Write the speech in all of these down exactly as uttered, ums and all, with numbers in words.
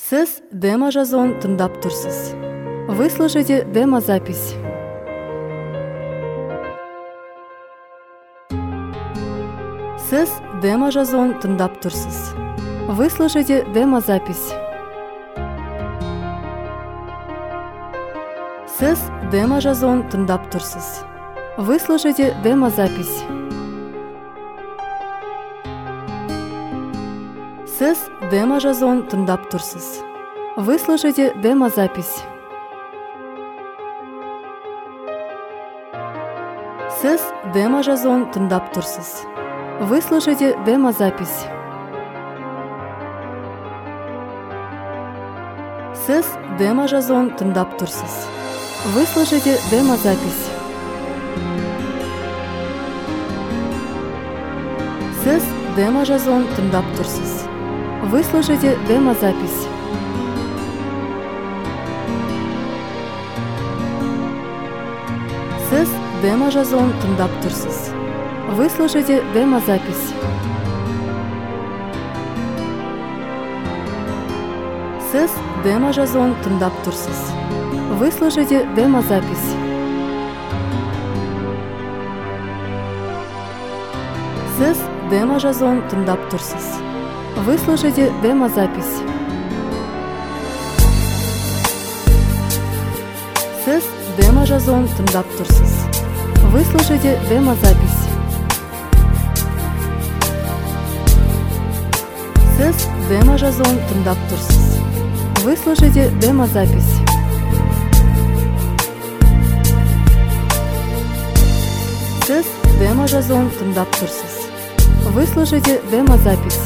Сіз демо-жазуын тыңдап тұрсыз. Вы слушаете демозапись. Сіз демо-жазуын тыңдап тұрсыз. Вы слушаете демозапись. Сіз демо-жазуын тыңдап тұрсыз. Вы слушаете демозапись. Сіз демо-жазуын тыңдап тұрсыз. Вы слушаете демозапись. Сіз демо-жазуын тыңдап тұрсыз. Вы слушаете демозапись. Сіз демо-жазуын тыңдап тұрсыз. Вы слушаете демозапись. Сіз демо-жазуын тыңдап тұрсыз. Вы слушаете демозапись. Сіз демо-жазуын тыңдап тұрсыз. Вы слушаете демозапись. Сіз демо-жазуын тыңдап тұрсыз. Вы слушаете демозапись. Сіз демо-жазуын тыңдап тұрсыз. Вы слушаете демозапись. Сіз демо-жазуын тыңдап тұрсыз. Вы слушаете демозапись. Сіз демо-жазуын тыңдап тұрсыз. Вы слушаете демозапись. Сіз демо-жазуын тыңдап тұрсыз. Вы слушаете демозапись.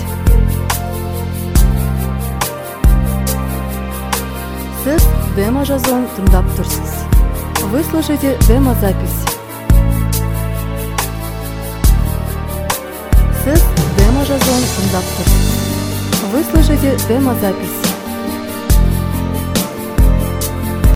Сіз демо-жазуын тыңдап тұрсыз. Вы слушаете демозапись. Сіз демо-жазуын тыңдап тұрсыз. Вы слушаете демозапись.